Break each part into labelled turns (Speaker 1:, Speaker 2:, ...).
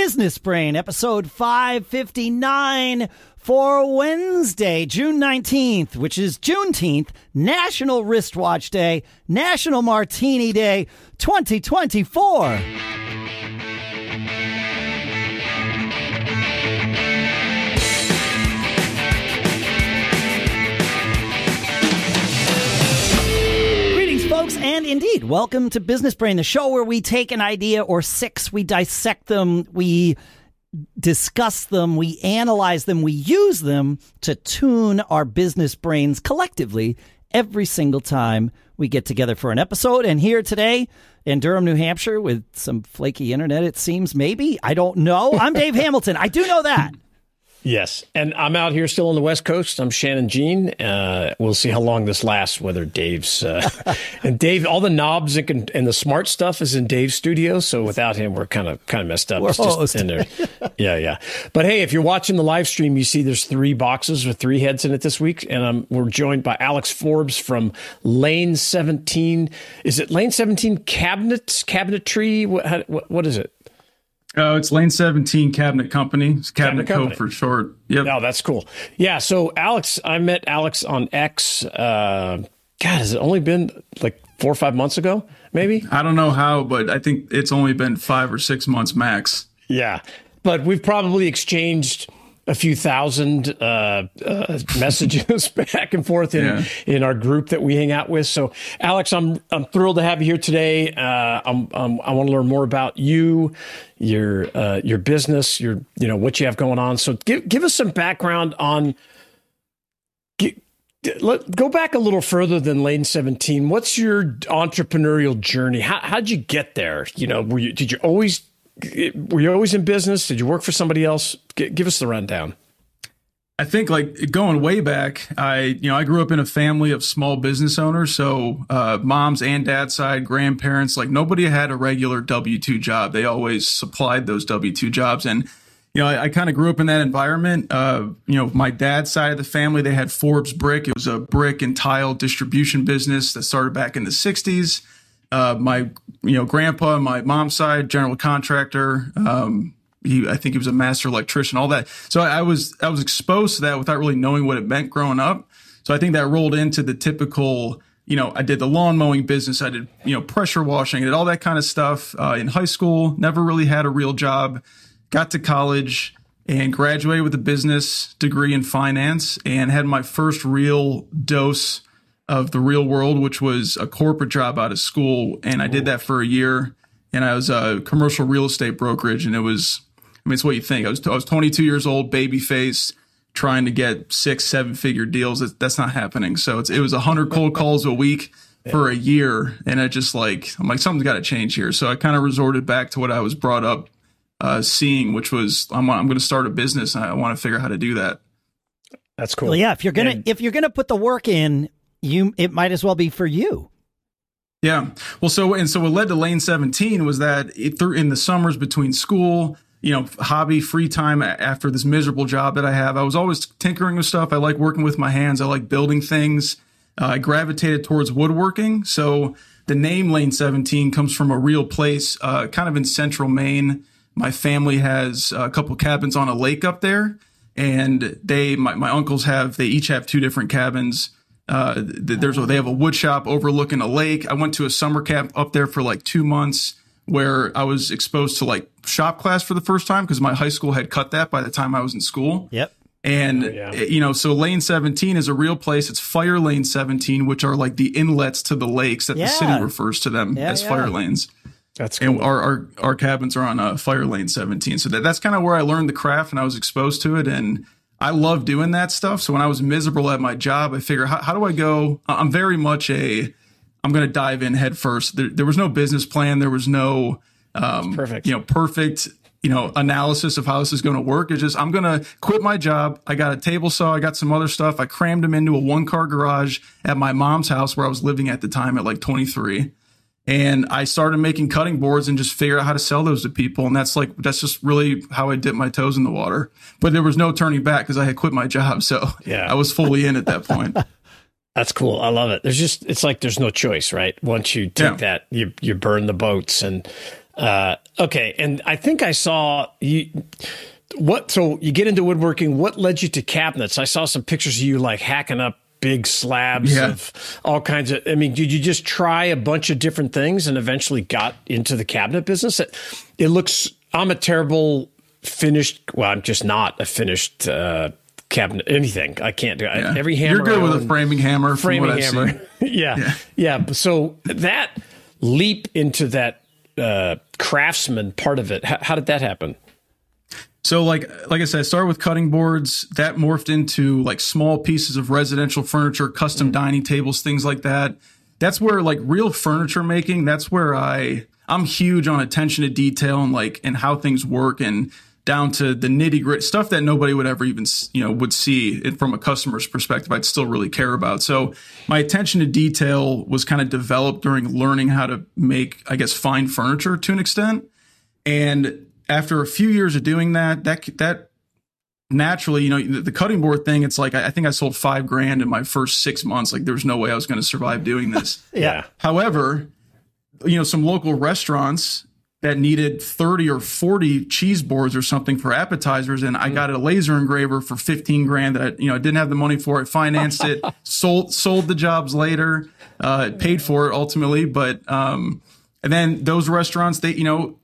Speaker 1: Business Brain, episode 559 for Wednesday, June 19th, which is Juneteenth, National Wristwatch Day, National Martini Day, 2024. Folks, and indeed, welcome to Business Brain, the show where we take an idea or six, we dissect them, we discuss them, we analyze them, we use them to tune our business brains collectively every single time we get together for an episode. And here today in Durham, New Hampshire, with some flaky internet, it seems, maybe, I don't know. I'm Dave Hamilton. I do know that.
Speaker 2: Yes, and I'm out here still on the West Coast. I'm Shannon Jean. We'll see how long this lasts, whether Dave's... and Dave, all the knobs and the smart stuff is in Dave's studio, so without him, we're kind of messed up.
Speaker 1: We're
Speaker 2: it's just in there. Yeah. But hey, if you're watching the live stream, you see there's 3 boxes with 3 heads in it this week, and we're joined by Alex Forbes from Lane 17. Is it Lane 17 Cabinetry? What is it?
Speaker 3: Oh, it's Lane 17 Cabinet Company. It's Cabinet Co. for short. Yep.
Speaker 2: Oh, that's cool. Yeah. So Alex, I met Alex on X. God, has it only been like 4 or 5 months ago? Maybe.
Speaker 3: I don't know how, but I think it's only been 5 or 6 months max.
Speaker 2: Yeah, but we've probably exchanged a few thousand messages back and forth in our group that we hang out with. So, Alex, I'm thrilled to have you here today. I want to learn more about you, your business, what you have going on. So, give us some background on. Go back a little further than Lane 17. What's your entrepreneurial journey? How'd you get there? Were you always in business? Did you work for somebody else? Give us the rundown.
Speaker 3: I think like going way back, I grew up in a family of small business owners. So mom's and dad's side, grandparents, like nobody had a regular W-2 job. They always supplied those W-2 jobs. And, I kind of grew up in that environment. My dad's side of the family, they had Forbes Brick. It was a brick and tile distribution business that started back in the 60s. My grandpa, my mom's side, general contractor. I think he was a master electrician, all that. So I was exposed to that without really knowing what it meant growing up. So I think that rolled into the typical, I did the lawn mowing business. I did, pressure washing, I did all that kind of stuff in high school. Never really had a real job. Got to college and graduated with a business degree in finance and had my first real dose of the real world, which was a corporate job out of school. And I did that for a year, and I was a commercial real estate brokerage. And it's what you think. I was 22 years old, baby face, trying to get 6-7 figure deals. That's not happening. So it was 100 cold calls a week for a year. And I'm like, something's got to change here. So I kind of resorted back to what I was brought up seeing, which was I'm going to start a business, and I want to figure out how to do that.
Speaker 2: That's cool.
Speaker 1: Well, yeah, if you're gonna put the work in, it might as well be for you.
Speaker 3: Yeah. Well, so what led to Lane 17 was that in the summers between school, hobby, free time after this miserable job that I have, I was always tinkering with stuff. I like working with my hands. I like building things. I gravitated towards woodworking. So the name Lane 17 comes from a real place, kind of in central Maine. My family has a couple cabins on a lake up there, and my uncles they each have 2 different cabins. They have a wood shop overlooking a lake. I went to a summer camp up there for like 2 months where I was exposed to like shop class for the first time because my high school had cut that by the time I was in school.
Speaker 1: Yep.
Speaker 3: And, so Lane 17 is a real place. It's Fire Lane 17, which are like the inlets to the lakes that the city refers to them as fire lanes.
Speaker 2: That's cool.
Speaker 3: And our cabins are on Fire Lane 17. So that's kind of where I learned the craft and I was exposed to it. And I love doing that stuff. So when I was miserable at my job, I figured, how do I go? I'm very much I'm going to dive in head first. There was no business plan. There was no, perfect analysis of how this is going to work. It's just, I'm going to quit my job. I got a table saw. I got some other stuff. I crammed them into a 1-car garage at my mom's house where I was living at the time at like 23. And I started making cutting boards and just figured out how to sell those to people. And that's just really how I dipped my toes in the water. But there was no turning back because I had quit my job. So I was fully in at that point.
Speaker 2: That's cool. I love it. It's like there's no choice, right? Once you take that, you burn the boats. And Okay, and I think I saw you. So you get into woodworking. What led you to cabinets? I saw some pictures of you like hacking up big slabs of all kinds of. I mean, did you just try a bunch of different things and eventually got into the cabinet business? It looks. I'm a terrible finished. Well, I'm just not a finished cabinet. Anything I can't do. Every hammer.
Speaker 3: You're good with a framing hammer.
Speaker 2: Framing hammer. yeah. So that leap into that craftsman part of it. How did that happen?
Speaker 3: So like I said, I started with cutting boards. That morphed into like small pieces of residential furniture, custom dining tables, things like that. That's where like real furniture making, that's where I'm huge on attention to detail and how things work and down to the nitty gritty stuff that nobody would ever even, would see it from a customer's perspective. I'd still really care about. So my attention to detail was kind of developed during learning how to make, I guess, fine furniture to an extent. And after a few years of doing that naturally, the cutting board thing, it's like, I think I sold $5,000 in my first 6 months. Like there's no way I was going to survive doing this.
Speaker 2: Yeah.
Speaker 3: However, some local restaurants that needed 30 or 40 cheese boards or something for appetizers. And I got a laser engraver for $15,000 that I didn't have the money for. I financed it, sold the jobs later, paid for it ultimately. But, and then those restaurants, they,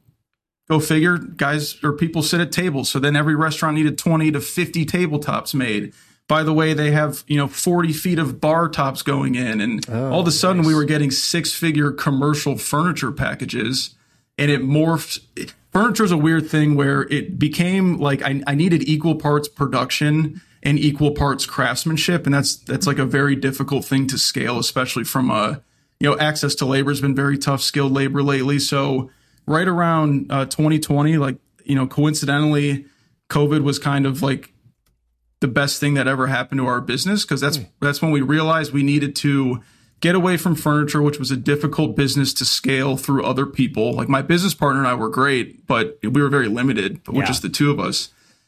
Speaker 3: go figure, guys or people sit at tables. So then every restaurant needed 20 to 50 tabletops made. By the way, they have, 40 feet of bar tops going in. And all of a sudden we were getting 6-figure commercial furniture packages, and it morphed. Furniture is a weird thing where it became like I needed equal parts production and equal parts craftsmanship. And that's like a very difficult thing to scale, especially from access to labor has been very tough, skilled labor lately. So right around 2020, coincidentally, COVID was kind of like the best thing that ever happened to our business, because that's when we realized we needed to get away from furniture, which was a difficult business to scale through other people. Like my business partner and I were great, but we were very limited with just the two of us.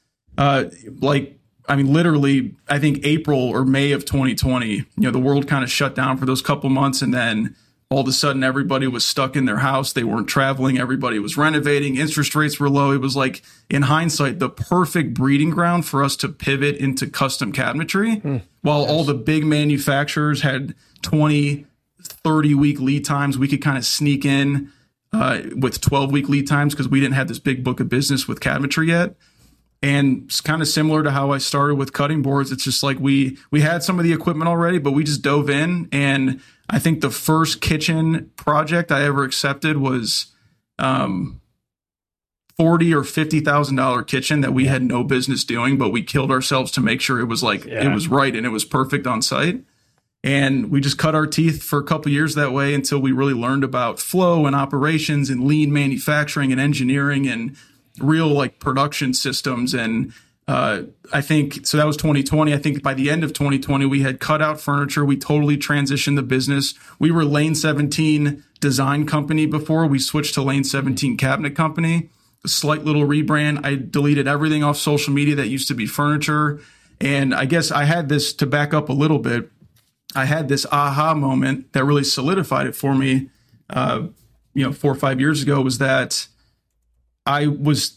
Speaker 3: Literally, I think April or May of 2020, the world kind of shut down for those couple months, and then all of a sudden, everybody was stuck in their house. They weren't traveling. Everybody was renovating. Interest rates were low. It was like, in hindsight, the perfect breeding ground for us to pivot into custom cabinetry. While all the big manufacturers had 20, 30-week lead times, we could kind of sneak in with 12-week lead times because we didn't have this big book of business with cabinetry yet. And it's kind of similar to how I started with cutting boards. It's just like we had some of the equipment already, but we just dove in. And I think the first kitchen project I ever accepted was $40,000 or $50,000 kitchen that we had no business doing, but we killed ourselves to make sure it was it was right and it was perfect on site. And we just cut our teeth for a couple of years that way until we really learned about flow and operations and lean manufacturing and engineering and real production systems. And I think so that was 2020. I think by the end of 2020, we had cut out furniture. We totally transitioned the business. We were Lane 17 design company before. We switched to Lane 17 cabinet company, a slight little rebrand. I deleted everything off social media that used to be furniture. And I guess I had this, to back up a little bit, I had this aha moment that really solidified it for me, 4 or 5 years ago, was that I was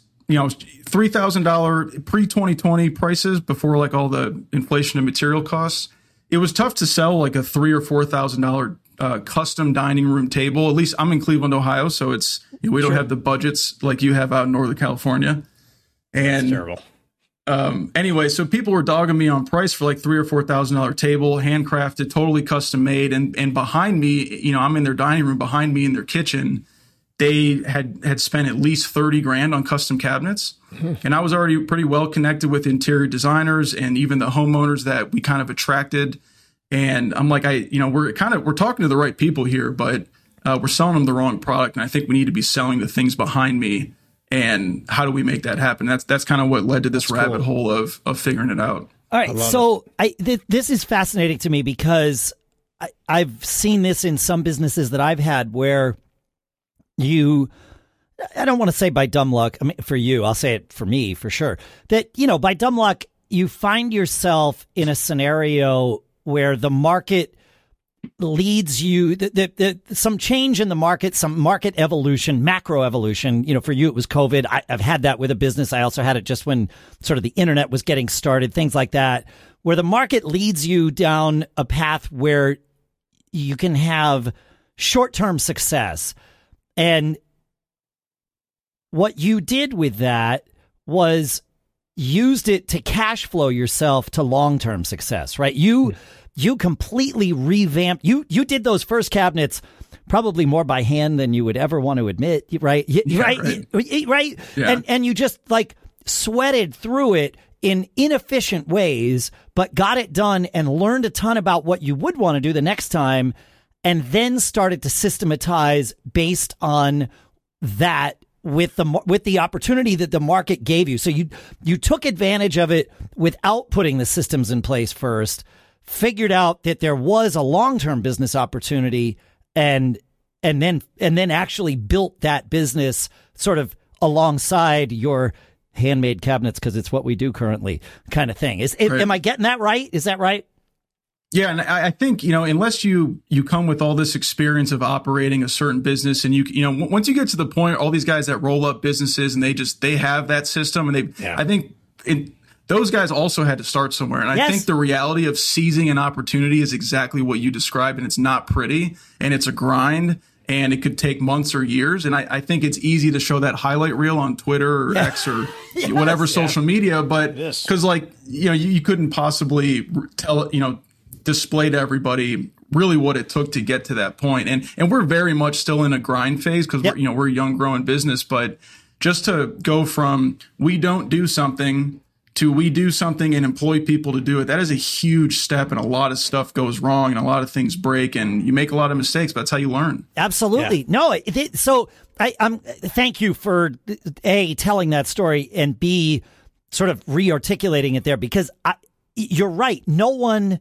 Speaker 3: $3,000 pre-2020 prices before all the inflation and material costs. It was tough to sell a $3,000 or $4,000 custom dining room table. At least I'm in Cleveland, Ohio, so it's we don't have the budgets like you have out in Northern California. And
Speaker 2: that's terrible.
Speaker 3: Anyway, so people were dogging me on price for $3,000 or $4,000 table, handcrafted, totally custom made, and behind me, I'm in their dining room. Behind me in their kitchen, they had spent at least $30,000 on custom cabinets. And I was already pretty well connected with interior designers and even the homeowners that we kind of attracted. And I'm like, we're talking to the right people here, but we're selling them the wrong product. And I think we need to be selling the things behind me. And how do we make that happen? That's kind of what led to this rabbit hole of figuring it out.
Speaker 1: All right. So this is fascinating to me because I've seen this in some businesses that I've had where I don't want to say by dumb luck. I mean, for you, I'll say it for me, for sure. That, by dumb luck, you find yourself in a scenario where the market leads you, some change in the market, some market evolution, macro evolution. For you, it was COVID. I've had that with a business. I also had it just when sort of the internet was getting started, things like that, where the market leads you down a path where you can have short-term success. And what you did with that was used it to cash flow yourself to long-term success, right? You completely revamped. You did those first cabinets probably more by hand than you would ever want to admit, right? Right.
Speaker 3: Yeah.
Speaker 1: And you just like sweated through it in inefficient ways, but got it done and learned a ton about what you would want to do the next time, and then started to systematize based on that with the opportunity that the market gave you. So you took advantage of it without putting the systems in place first, figured out that there was a long-term business opportunity, and then actually built that business sort of alongside your handmade cabinets, because it's what we do currently, kind of thing.
Speaker 3: Right.
Speaker 1: Am I getting that right? Is that right?
Speaker 3: Yeah, and I think, unless you come with all this experience of operating a certain business, and once you get to the point, all these guys that roll up businesses and they have that system, and I think those guys also had to start somewhere. And I think the reality of seizing an opportunity is exactly what you described, and it's not pretty, and it's a grind, and it could take months or years. And I think it's easy to show that highlight reel on Twitter or X or whatever social media, but because you couldn't possibly tell, display to everybody really what it took to get to that point. And we're very much still in a grind phase, because we're a young growing business, but just to go from we don't do something to we do something and employ people to do it, that is a huge step, and a lot of stuff goes wrong and a lot of things break and you make a lot of mistakes, but that's how you learn.
Speaker 1: Absolutely. Yeah. No, so I'm thank you for A, telling that story, and B, sort of re-articulating it there, because you're right. No one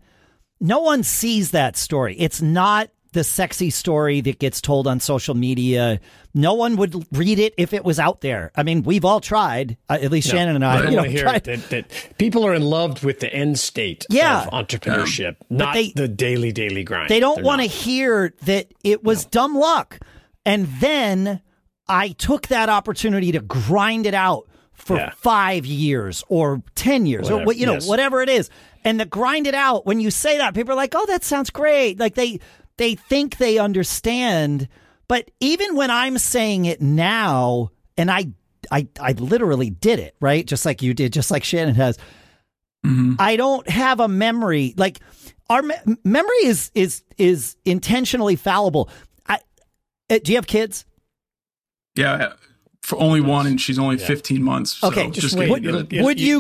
Speaker 1: sees that story. It's not the sexy story that gets told on social media. No one would read it if it was out there. I mean, we've all tried, at least Shannon and I.
Speaker 2: Tried. That people are in love with the end state of entrepreneurship, not the daily grind.
Speaker 1: They don't want to hear that it was dumb luck. And then I took that opportunity to grind it out for 5 years or 10 years or whatever it is. And the grind it out, when you say that, people are like, oh, that sounds great. Like they think they understand. But even when I'm saying it now, and I literally did it, right? Just like you did, just like Shannon has. Mm-hmm. I don't have a memory. Like our memory is intentionally fallible. Do you have kids?
Speaker 3: Yeah. For only one, and she's only 15 months. So
Speaker 1: okay, would you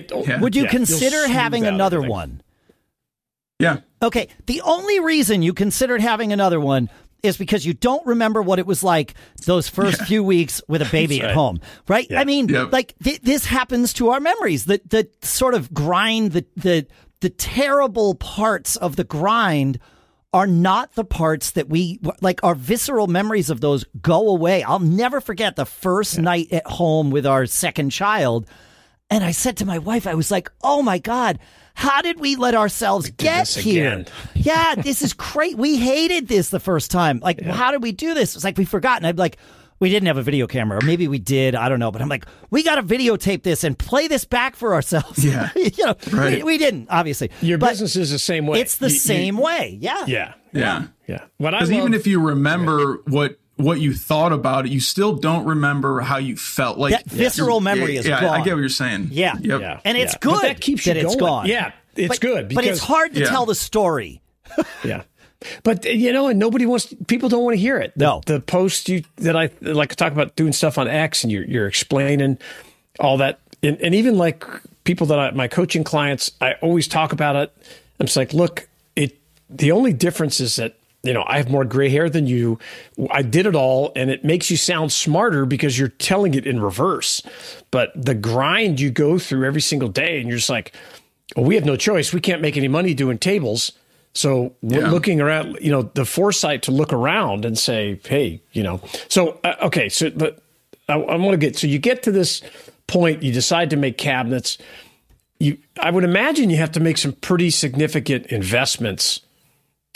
Speaker 1: consider having another one?
Speaker 3: Yeah.
Speaker 1: Okay. The only reason you considered having another one is because you don't remember what it was like those first few weeks with a baby at home, right? Yeah. I mean, this happens to our memories. The sort of grind, the terrible parts of the grind are not the parts that we like. Our visceral memories of those go away. I'll never forget the first night at home with our second child. And I said to my wife, I was like, oh my God, how did we let ourselves get here? Again. Yeah, this is great. We hated this the first time. Like, how did we do this? It's like, we forgot. And I'm like, we didn't have a video camera, or maybe we did. I don't know. But I'm like, we got to videotape this and play this back for ourselves. Yeah. We didn't, obviously.
Speaker 2: Your business is the same way.
Speaker 1: It's the same way. Yeah.
Speaker 3: Yeah. Because even if you remember what you thought about it, you still don't remember how you felt. Like
Speaker 1: that visceral memory is gone.
Speaker 3: I get what you're saying.
Speaker 1: Yeah.
Speaker 3: Yep.
Speaker 1: And it's good
Speaker 2: that keeps you going.
Speaker 1: It's gone.
Speaker 2: Yeah. It's good.
Speaker 1: But it's hard to tell the story.
Speaker 2: Yeah. But, and people don't want to hear it. The post that I like to talk about, doing stuff on X, and you're explaining all that. And even like people my coaching clients, I always talk about it. I'm just like, look, the only difference is that, I have more gray hair than you. I did it all, and it makes you sound smarter because you're telling it in reverse. But the grind you go through every single day, and you're just like, well, we have no choice. We can't make any money doing tables. So we're looking around, the foresight to look around and say, hey, So, okay, so but I want to so you get to this point, you decide to make cabinets. I would imagine you have to make some pretty significant investments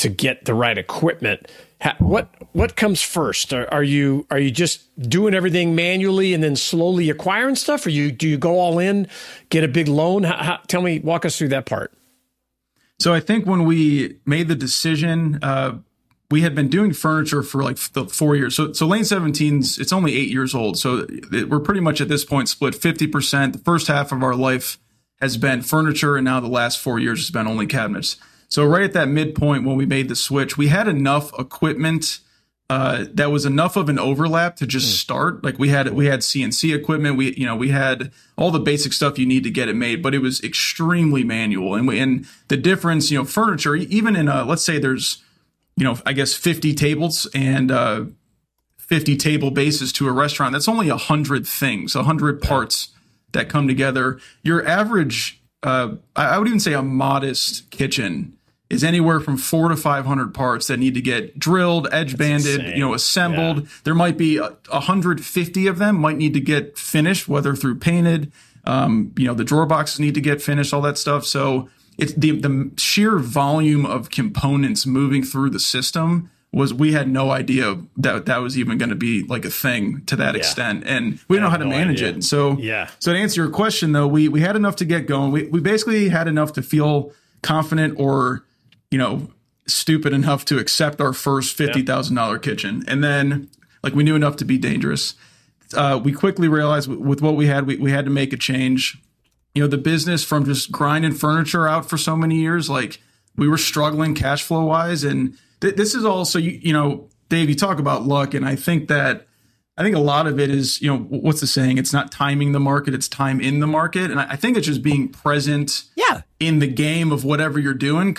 Speaker 2: to get the right equipment. What comes first? Are you just doing everything manually and then slowly acquiring stuff, or do you go all in, get a big loan? Walk us through that part.
Speaker 3: So I think when we made the decision, we had been doing furniture for like 4 years. So Lane 17's, it's only 8 years old. So we're pretty much at this point split 50%. The first half of our life has been furniture, and now the last 4 years has been only cabinets. So right at that midpoint when we made the switch, we had enough equipment that was enough of an overlap to just start. Like we had CNC equipment, we had all the basic stuff you need to get it made, but it was extremely manual. And the difference, furniture, even in let's say there's, I guess 50 tables and 50 table bases to a restaurant. That's only 100 things, 100 parts that come together. Your average, I would even say a modest kitchen is anywhere from 400 to 500 parts that need to get drilled, edge banded, assembled. Yeah. There might be 150 of them might need to get finished, whether through painted, the drawer boxes need to get finished, all that stuff. So it's the sheer volume of components moving through the system we had no idea that was even going to be like a thing to that extent. And we didn't know how to manage it. So to answer your question though, we had enough to get going. We basically had enough to feel confident or, stupid enough to accept our first $50,000 kitchen. And then we knew enough to be dangerous. We quickly realized with what we had to make a change. The business from just grinding furniture out for so many years, we were struggling cash flow wise. And this is also, Dave, you talk about luck. And I think a lot of it is, what's the saying? It's not timing the market, it's time in the market. And I think it's just being present in the game of whatever you're doing.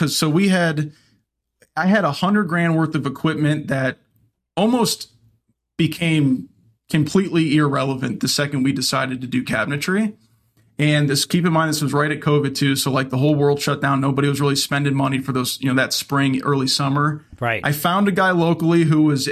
Speaker 3: I had $100,000 worth of equipment that almost became completely irrelevant the second we decided to do cabinetry. And keep in mind, this was right at COVID too. So the whole world shut down. Nobody was really spending money for those, that spring, early summer.
Speaker 1: Right.
Speaker 3: I found a guy locally who was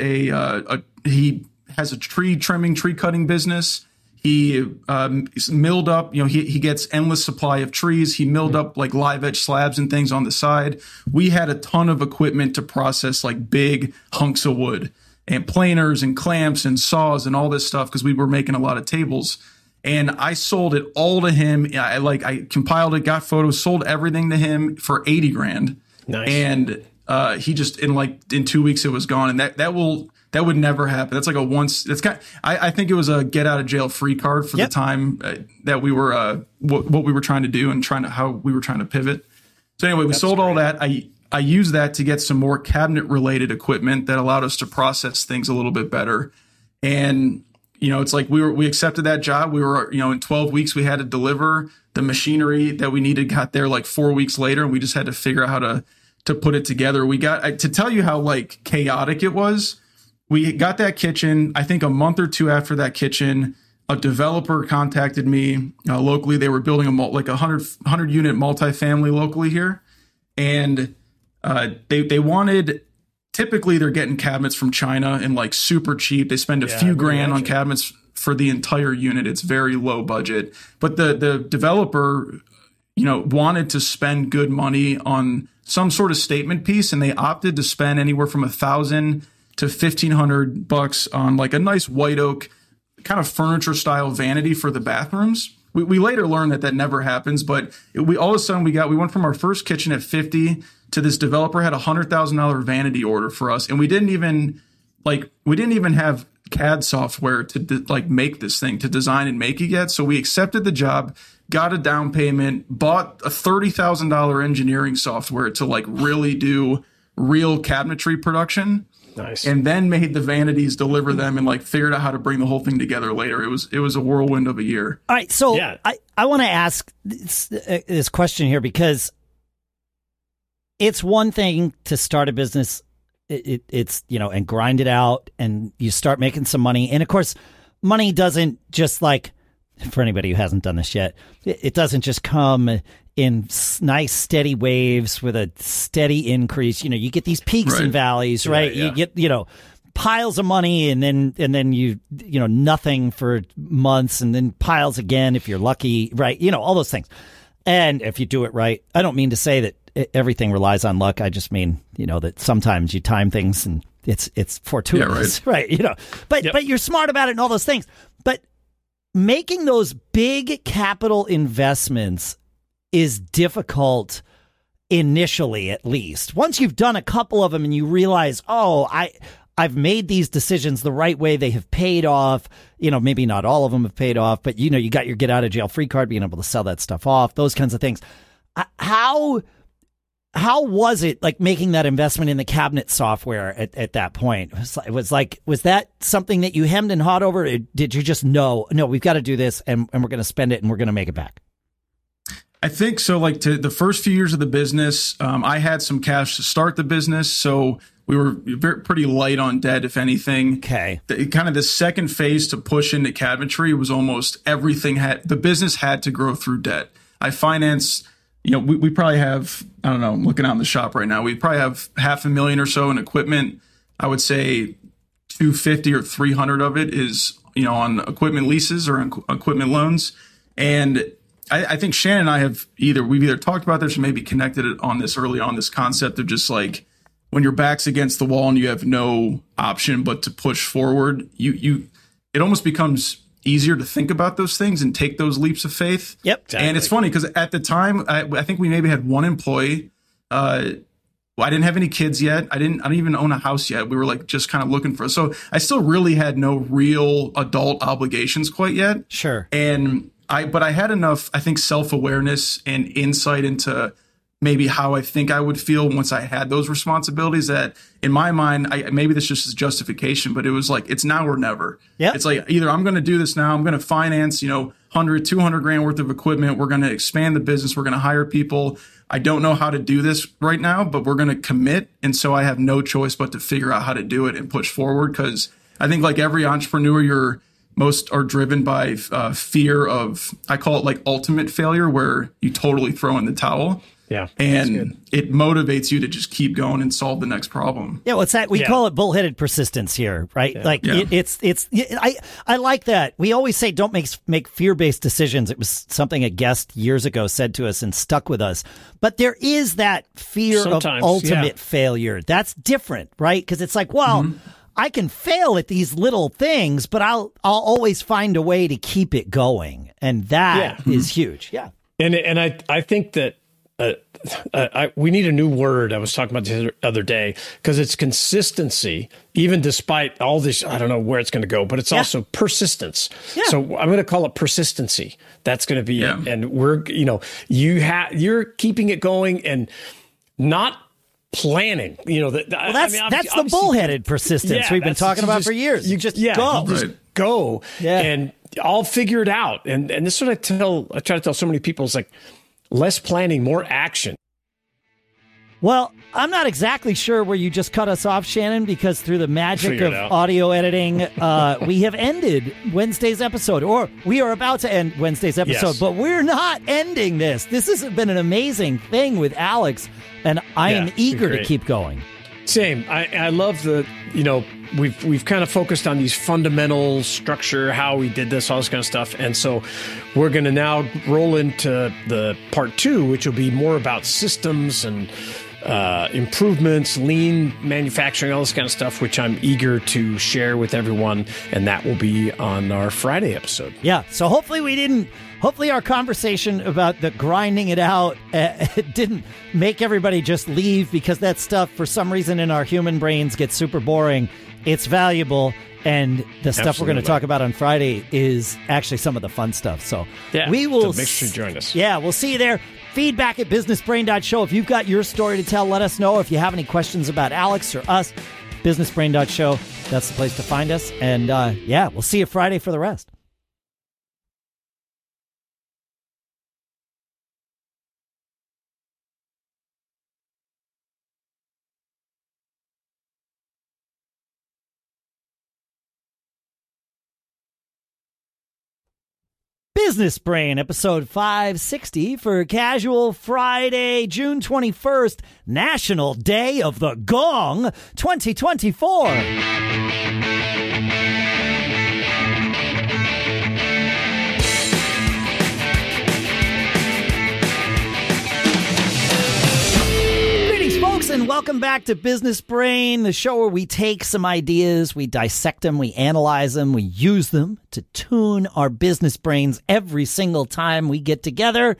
Speaker 3: he has a tree cutting business. He milled up, he gets endless supply of trees. He milled up live edge slabs and things on the side. We had a ton of equipment to process big hunks of wood and planers and clamps and saws and all this stuff because we were making a lot of tables. And I sold it all to him. I compiled it, got photos, sold everything to him for $80,000.
Speaker 2: Nice.
Speaker 3: And he just in 2 weeks it was gone. And that would never happen. That's I think it was a get out of jail free card for the time that we were what we were trying to do and how we were trying to pivot. So anyway, we sold all that. I used that to get some more cabinet related equipment that allowed us to process things a little bit better. And it's we accepted that job. We were, in 12 weeks, we had to deliver the machinery that we needed, got there 4 weeks later. And we just had to figure out how to put it together. We got to tell you how chaotic it was. We got that kitchen. I think a month or two after that kitchen, a developer contacted me locally. They were building a 100 unit multifamily locally here. And they wanted, typically they're getting cabinets from China and super cheap. They spend a few grand on cabinets for the entire unit. It's very low budget, but the developer, wanted to spend good money on some sort of statement piece. And they opted to spend anywhere from $1,000 to $1,500 on a nice white oak kind of furniture style vanity for the bathrooms. We later learned that never happens, but we all of a sudden we went from our first kitchen at 50 to this developer had $100,000 vanity order for us. And we didn't even have CAD software to make this thing, to design and make it yet. So we accepted the job, got a down payment, bought a $30,000 engineering software to really do real cabinetry production.
Speaker 2: Nice. And
Speaker 3: then made the vanities, deliver them, and figured out how to bring the whole thing together later. It was a whirlwind of a year.
Speaker 1: All right, so I want to ask this question here because it's one thing to start a business, it's and grind it out, and you start making some money, and of course, money doesn't just for anybody who hasn't done this yet, it doesn't just come in nice steady waves with a steady increase. You get these peaks and valleys, right? You get, piles of money and then you nothing for months and then piles again if you're lucky, right? All those things. And if you do it right, I don't mean to say that everything relies on luck. I just mean, that sometimes you time things and it's fortuitous, right? But you're smart about it and all those things. But making those big capital investments is difficult initially, at least. Once you've done a couple of them and you realize, I've made these decisions the right way, they have paid off. Maybe not all of them have paid off, but you got your get out of jail free card, being able to sell that stuff off, those kinds of things. How was it like making that investment in the cabinet software at that point? Was that something that you hemmed and hawed over? Or did you just know, no, we've got to do this and we're going to spend it and we're going to make it back?
Speaker 3: I think so. Like to the first few years of the business, I had some cash to start the business. So we were pretty light on debt, if anything.
Speaker 1: Okay.
Speaker 3: Kind of the second phase to push into cabinetry was almost everything the business had to grow through debt. I financed, we probably have, I don't know, I'm looking out in the shop right now. We probably have $500,000 or so in equipment. I would say 250 or 300 of it is, on equipment leases or equipment loans. And I think Shannon and I we've either talked about this or maybe connected it on this early on, this concept of just like when your back's against the wall and you have no option but to push forward, it almost becomes easier to think about those things and take those leaps of faith.
Speaker 1: Yep. Exactly.
Speaker 3: And it's funny because at the time, I think we maybe had one employee. I didn't have any kids yet. I didn't even own a house yet. We were like just kind of looking for. So I still really had no real adult obligations quite yet.
Speaker 1: Sure.
Speaker 3: But I had enough, I think, self-awareness and insight into maybe how I think I would feel once I had those responsibilities that in my mind, maybe this just is justification, but it was like, it's now or never.
Speaker 1: Yep.
Speaker 3: It's like, either I'm going to do this now, I'm going to finance, 100, 200 grand worth of equipment. We're going to expand the business. We're going to hire people. I don't know how to do this right now, but we're going to commit. And so I have no choice but to figure out how to do it and push forward. Because I think like every entrepreneur, most are driven by fear of, I call it like ultimate failure, where you totally throw in the towel.
Speaker 2: Yeah.
Speaker 3: And it motivates you to just keep going and solve the next problem.
Speaker 1: Yeah. What's that? We call it bullheaded persistence here, right? Yeah. I like that. We always say don't make fear-based decisions. It was something a guest years ago said to us and stuck with us. But there is that fear sometimes, of ultimate failure. That's different, right? Because it's like, well, I can fail at these little things, but I'll always find a way to keep it going. And that is huge. Yeah.
Speaker 2: And I think that we need a new word. I was talking about the other day because it's consistency, even despite all this. I don't know where it's going to go, but it's also persistence. Yeah. So I'm going to call it persistency. That's going to be it. And we're, you're keeping it going and not planning.
Speaker 1: That's the bullheaded persistence we've been talking about for years. You just go.
Speaker 2: You just go and I'll figure it out. And this is what I try to tell so many people is like, less planning, more action.
Speaker 1: Well, I'm not exactly sure where you just cut us off, Shannon, because through the magic of audio editing, we have ended Wednesday's episode, or we are about to end Wednesday's episode, but we're not ending this. This has been an amazing thing with Alex, and I am eager to keep going.
Speaker 2: Same. I love we've kind of focused on these fundamental structure, how we did this, all this kind of stuff. And so we're going to now roll into the part 2, which will be more about systems and improvements, lean manufacturing, all this kind of stuff, which I'm eager to share with everyone. And that will be on our Friday episode.
Speaker 1: Yeah. So hopefully our conversation about the grinding it out didn't make everybody just leave, because that stuff, for some reason in our human brains, gets super boring. It's valuable. And the stuff we're going to talk about on Friday is actually some of the fun stuff. So we will
Speaker 2: make sure you join us.
Speaker 1: Yeah, we'll see you there. Feedback at businessbrain.show. If you've got your story to tell, let us know. If you have any questions about Alex or us, businessbrain.show. That's the place to find us. And we'll see you Friday for the rest. Business Brain, episode 560 for Casual Friday, June 21st, National Day of the Gong 2024. welcome back to Business Brain, the show where we take some ideas, we dissect them, we analyze them, we use them to tune our business brains every single time we get together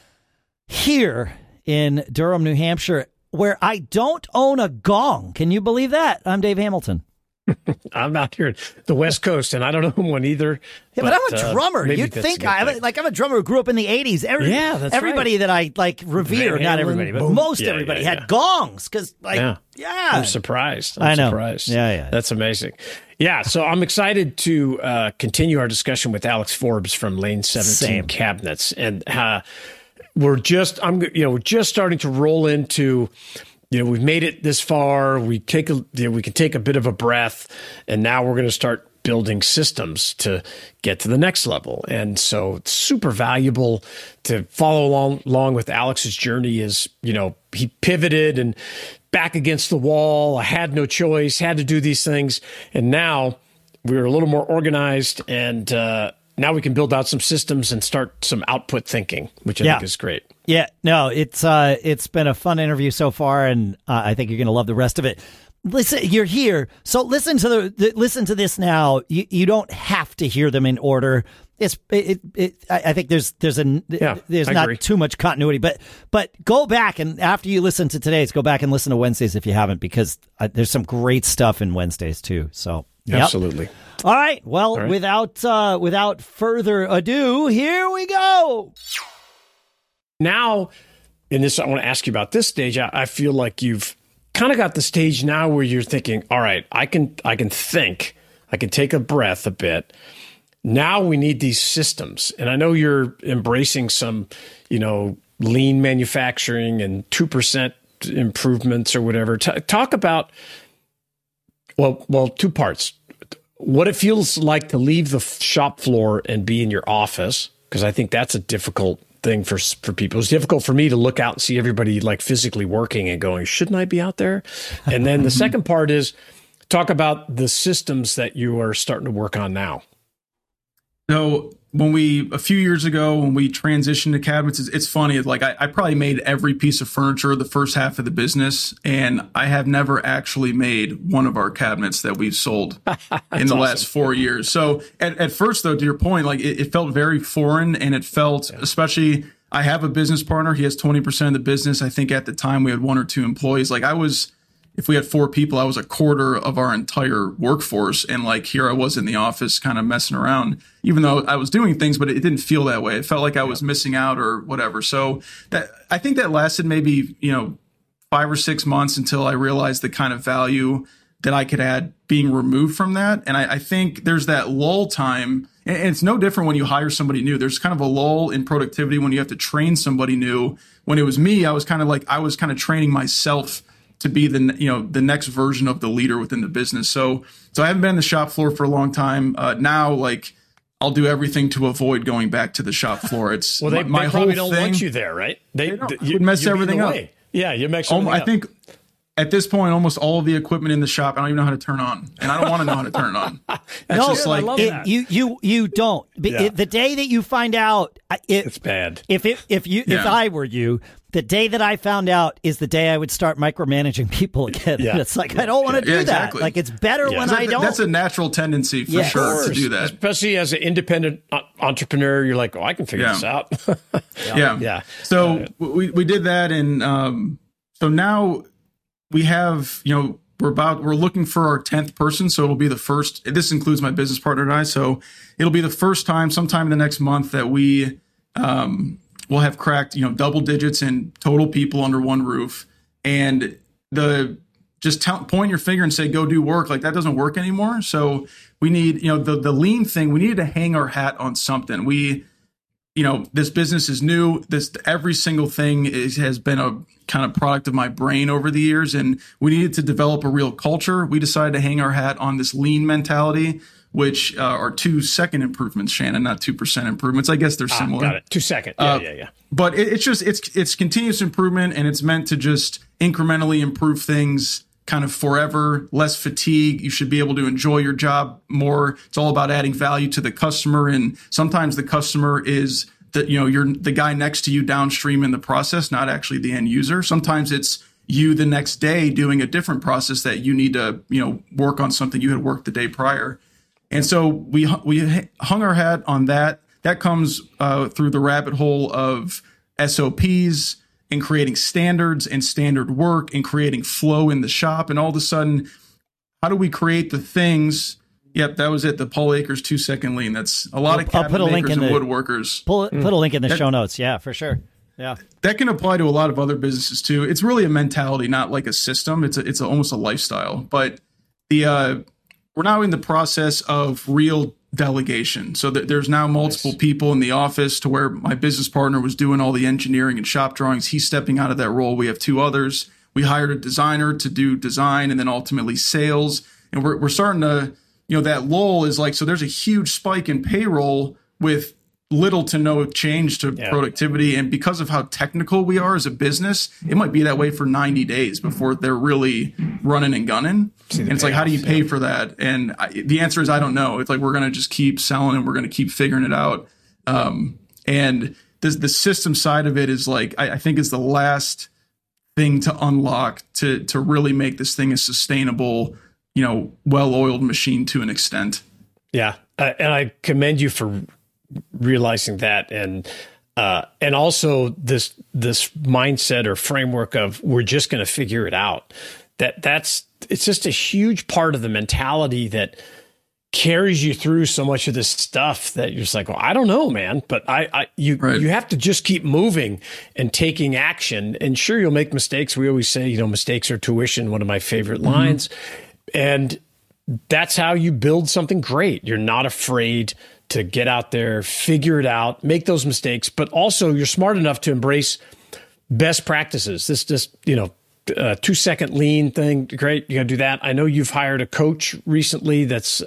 Speaker 1: here in Durham, New Hampshire, where I don't own a gong. Can you believe that? I'm Dave Hamilton.
Speaker 2: I'm out here at the West Coast, and I don't own one either.
Speaker 1: Yeah, but I'm a drummer. You'd think I'm a drummer who grew up in the 80s. Everybody that I revere, not everybody, but most everybody had gongs because, I'm
Speaker 2: surprised.
Speaker 1: I know.
Speaker 2: Surprised.
Speaker 1: Yeah.
Speaker 2: That's amazing. Yeah, so I'm excited to continue our discussion with Alex Forbes from Lane 17 Cabinets, and we're just starting to roll into. We've made it this far. We can take a bit of a breath, and now we're going to start building systems to get to the next level. And so it's super valuable to follow along with Alex's journey. Is he pivoted and back against the wall. I had no choice, had to do these things, and now we're a little more organized, and now we can build out some systems and start some output thinking, which I think is great.
Speaker 1: Yeah, no, it's been a fun interview so far, and I think you're going to love the rest of it. Listen, you're here, so listen to this now. You don't have to hear them in order. I think there's not too much continuity, but go back, and after you listen to today's, go back and listen to Wednesdays if you haven't, because there's some great stuff in Wednesdays too. So
Speaker 2: absolutely.
Speaker 1: All right. Well, without further ado, here we go.
Speaker 2: Now, in this, I want to ask you about this stage. I feel like you've kind of got the stage now where you're thinking, all right, I can think, I can take a breath a bit. Now we need these systems. And I know you're embracing some, lean manufacturing and 2% improvements or whatever. Talk about, well, two parts. What it feels like to leave the shop floor and be in your office, because I think that's a difficult thing for people. It's difficult for me to look out and see everybody like physically working and going, shouldn't I be out there? And then the second part is talk about the systems that you are starting to work on now.
Speaker 3: So a few years ago, when we transitioned to cabinets, it's funny. Like I probably made every piece of furniture the first half of the business, and I have never actually made one of our cabinets that we've sold in the last 4 years. So at first, though, to your point, like it felt very foreign, and it felt, especially, I have a business partner. He has 20% of the business. I think at the time we had 1 or 2 employees. Like if we had 4 people, I was a quarter of our entire workforce. And like here I was in the office kind of messing around, even though I was doing things, but it didn't feel that way. It felt like I was missing out or whatever. So I think that lasted maybe, 5 or 6 months until I realized the kind of value that I could add being removed from that. And I think there's that lull time, and it's no different when you hire somebody new. There's kind of a lull in productivity when you have to train somebody new. When it was me, I was kind of training myself to be the next version of the leader within the business. So I haven't been on the shop floor for a long time. Now, like, I'll do everything to avoid going back to the shop floor. It's
Speaker 2: well, they probably don't want you there, right?
Speaker 3: They would mess everything up.
Speaker 2: Yeah, you mess everything up.
Speaker 3: I think at this point, almost all of the equipment in the shop, I don't even know how to turn on, and I don't want to know how to turn it on.
Speaker 1: You don't.
Speaker 2: Yeah.
Speaker 1: The day that you find out,
Speaker 2: it's bad.
Speaker 1: If I were you, the day that I found out is the day I would start micromanaging people again. Yeah. It's like, I don't want to do that. Like, it's better when I don't.
Speaker 3: That's a natural tendency for sure to do that.
Speaker 2: Especially as an independent entrepreneur, you're like, oh, I can figure this out.
Speaker 3: Yeah. So we did that. And so now we have, we're looking for our 10th person. So it'll be the first, this includes my business partner and I. So it'll be the first time sometime in the next month that we, we'll have cracked, double digits in total people under one roof. And point your finger and say, go do work. Like, that doesn't work anymore. So we need, the lean thing, we needed to hang our hat on something. This business is new. Every single thing has been a kind of product of my brain over the years. And we needed to develop a real culture. We decided to hang our hat on this lean mentality, which are 2-second improvements, Shannon, not 2% improvements. I guess they're similar.
Speaker 2: Got it. 2 second. Yeah.
Speaker 3: But it's continuous improvement, and it's meant to just incrementally improve things kind of forever, less fatigue. You should be able to enjoy your job more. It's all about adding value to the customer. And sometimes the customer is you're the guy next to you downstream in the process, not actually the end user. Sometimes it's you the next day doing a different process that you need to, work on something you had worked the day prior. And so we hung our hat on that. That comes through the rabbit hole of SOPs and creating standards and standard work and creating flow in the shop. And all of a sudden, how do we create the things? Yep, that was it. The Paul Akers 2-second lean. That's a lot of cabinet makers and woodworkers.
Speaker 1: Put a link in the show notes. Yeah, for sure. Yeah,
Speaker 3: that can apply to a lot of other businesses too. It's really a mentality, not like a system. It's almost a lifestyle. But we're now in the process of real delegation. So there's now multiple people in the office, to where my business partner was doing all the engineering and shop drawings. He's stepping out of that role. We have 2 others. We hired a designer to do design and then ultimately sales. And we're starting to, that lull is like, so there's a huge spike in payroll with little to no change to productivity. And because of how technical we are as a business, it might be that way for 90 days before they're really running and gunning. And it's like, how do you pay for that? And the answer is, I don't know. It's like, we're going to just keep selling and we're going to keep figuring it out. And the system side of it is like, I think is the last thing to unlock to really make this thing a sustainable, well-oiled machine to an extent.
Speaker 2: Yeah. And I commend you for realizing that. And also this mindset or framework of, we're just going to figure it out. It's just a huge part of the mentality that carries you through so much of this stuff that you're just like, well, I don't know, man, but you have to just keep moving and taking action. And sure, you'll make mistakes. We always say, mistakes are tuition, one of my favorite lines. And that's how you build something great. You're not afraid to get out there, figure it out, make those mistakes, but also you're smart enough to embrace best practices. This just, 2-second lean thing. Great. You got to do that. I know you've hired a coach recently. That's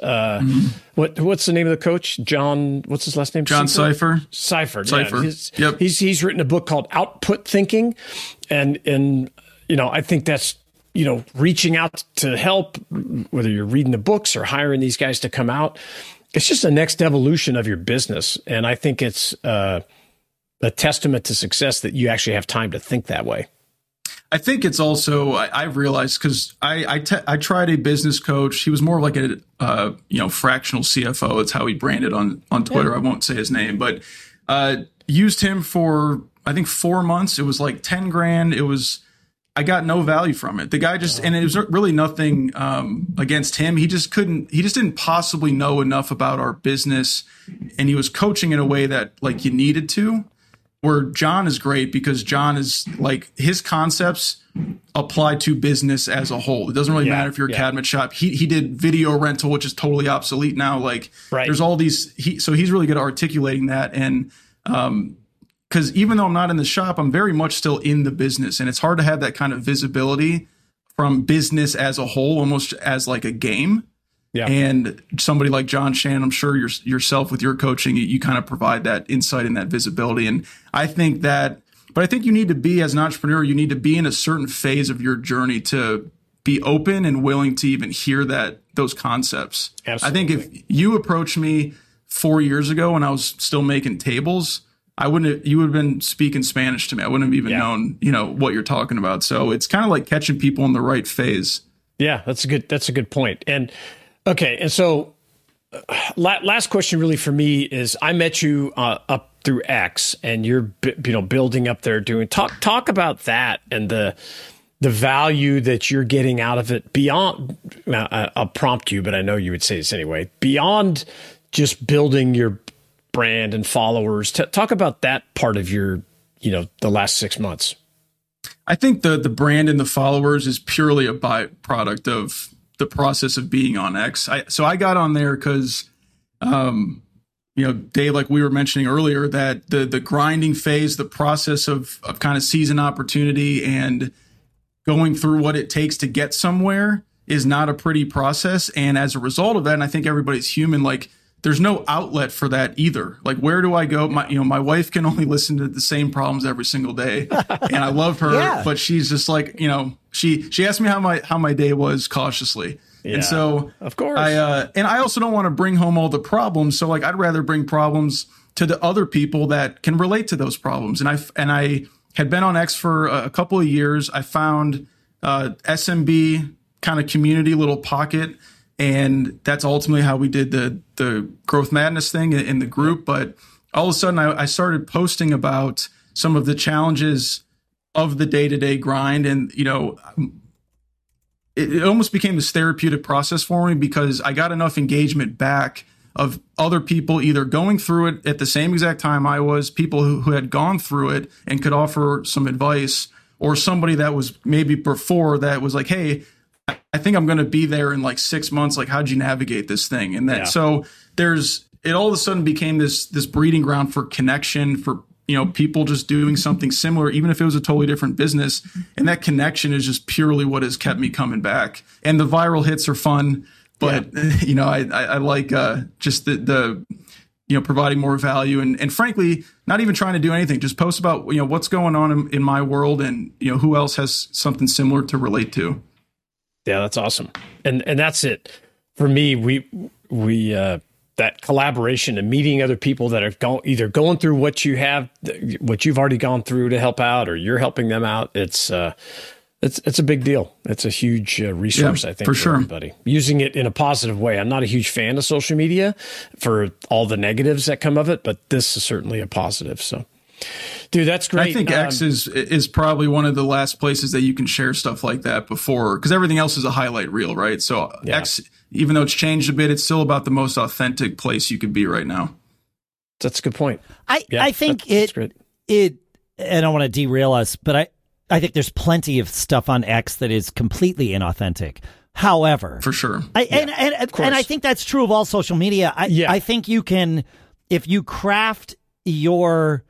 Speaker 2: what's the name of the coach? John, what's his last name?
Speaker 3: John Seifer.
Speaker 2: Yeah. He's written a book called Output Thinking. And I think that's, reaching out to help, whether you're reading the books or hiring these guys to come out. It's just the next evolution of your business. And I think it's a testament to success that you actually have time to think that way.
Speaker 3: I think it's also, I've realized, because I tried a business coach. He was more like a fractional CFO. That's how he branded on Twitter. I won't say his name, but used him for, I think, 4 months. It was like $10,000. I got no value from it. The guy just, and it was really nothing against him. He just didn't possibly know enough about our business, and he was coaching in a way that like you needed to. Where John is great, because John is like, his concepts apply to business as a whole. It doesn't really matter if you're a cabinet shop. He did video rental, which is totally obsolete now. Like there's all these, so he's really good at articulating that. And, because even though I'm not in the shop, I'm very much still in the business, and it's hard to have that kind of visibility from business as a whole, almost as like a game. Yeah. And somebody like John Shannon, I'm sure yourself with your coaching, you kind of provide that insight and that visibility. And I think but I think you need to be, as an entrepreneur, you need to be in a certain phase of your journey to be open and willing to even hear those concepts. Absolutely. I think if you approached me 4 years ago when I was still making tables, you would have been speaking Spanish to me. I wouldn't have even known, what you're talking about. So it's kind of like catching people in the right phase. Yeah,
Speaker 2: that's a good point. And okay. And so last question really for me is, I met you up through X, and you're, building up there, talk about that and the value that you're getting out of it beyond, I'll prompt you, but I know you would say this anyway, beyond just building your brand and followers. Talk about that part of your, the last 6 months.
Speaker 3: I think the brand and the followers is purely a byproduct of the process of being on X. So I got on there because, Dave, like we were mentioning earlier, that the grinding phase, the process of kind of seizing opportunity and going through what it takes to get somewhere is not a pretty process. And as a result of that, and I think everybody's human, like there's no outlet for that either. Like, where do I go? My wife can only listen to the same problems every single day, and I love her, but she's just like, she asked me how my day was cautiously. Yeah, and so
Speaker 2: of course,
Speaker 3: I also don't want to bring home all the problems. So like, I'd rather bring problems to the other people that can relate to those problems. And I had been on X for a couple of years. I found SMB kind of community, little pocket, and that's ultimately how we did the Growth Madness thing in the group. But all of a sudden, I started posting about some of the challenges of the day-to-day grind, and it almost became this therapeutic process for me, because I got enough engagement back of other people either going through it at the same exact time I was, people who had gone through it and could offer some advice, or somebody that was maybe before that was like, hey, I think I'm going to be there in like 6 months. Like, how'd you navigate this thing? And that, so it all of a sudden became this breeding ground for connection, for people just doing something similar, even if it was a totally different business. And that connection is just purely what has kept me coming back. And the viral hits are fun, but I like just the providing more value and frankly, not even trying to do anything. Just post about what's going on in my world, and who else has something similar to relate to.
Speaker 2: Yeah, that's awesome. And that's it for me. We that collaboration and meeting other people that are either going through what you've already gone through to help out, or you're helping them out. It's a big deal. It's a huge resource, I think, for sure. Everybody using it in a positive way. I'm not a huge fan of social media for all the negatives that come of it, but this is certainly a positive. So, dude, that's great.
Speaker 3: I think X is probably one of the last places that you can share stuff like that before, because everything else is a highlight reel, right? So X, even though it's changed a bit, it's still about the most authentic place you could be right now.
Speaker 1: That's a good point. I think that's great. I don't want to derail us, but I think there's plenty of stuff on X that is completely inauthentic. However,
Speaker 3: for sure,
Speaker 1: and I think that's true of all social media. I think you can, if you craft your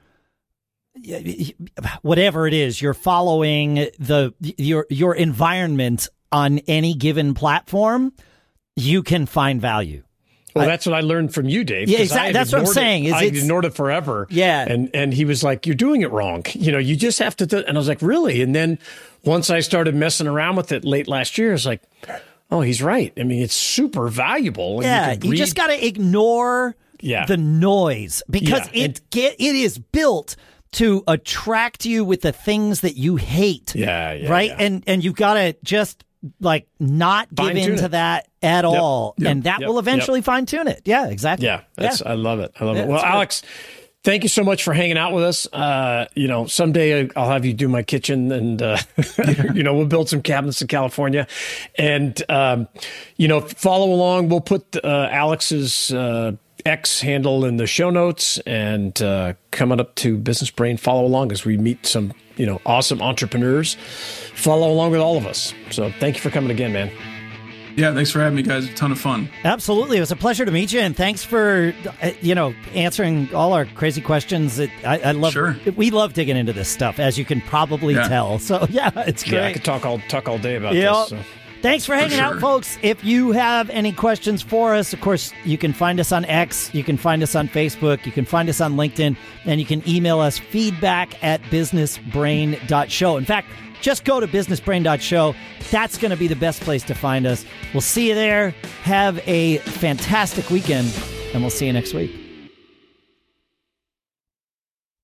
Speaker 1: whatever it is, you're following your environment on any given platform, you can find value.
Speaker 2: Well, that's what I learned from you, Dave.
Speaker 1: Yeah, exactly. That's what I'm saying.
Speaker 2: I ignored it forever.
Speaker 1: Yeah.
Speaker 2: And he was like, you're doing it wrong. You just have to. And I was like, really? And then once I started messing around with it late last year, I was like, oh, he's right. I mean, it's super valuable.
Speaker 1: And you just got to ignore the noise, because it is built to attract you with the things that you hate. Right. Yeah. And you've got to just not give into that at all. And that will eventually fine tune it. Yeah, exactly.
Speaker 2: Yeah. I love it. Well, Alex, thank you so much for hanging out with us. Someday I'll have you do my kitchen, and, we'll build some cabinets in California, and, follow along. We'll put Alex's, X handle in the show notes, and coming up to Business Brain, follow along as we meet some awesome entrepreneurs. Follow along with all of us. So thank you for coming again, man.
Speaker 3: Yeah, thanks for having me, guys. A ton of fun.
Speaker 1: Absolutely. It was a pleasure to meet you, and thanks for answering all our crazy questions. I love. Sure. We love digging into this stuff, as you can probably tell. So it's great.
Speaker 2: Yeah, I could talk all day about this. So.
Speaker 1: Thanks for hanging out, folks. If you have any questions for us, of course, you can find us on X, you can find us on Facebook, you can find us on LinkedIn, and you can email us feedback@businessbrain.show. In fact, just go to businessbrain.show. That's going to be the best place to find us. We'll see you there. Have a fantastic weekend, and we'll see you next week.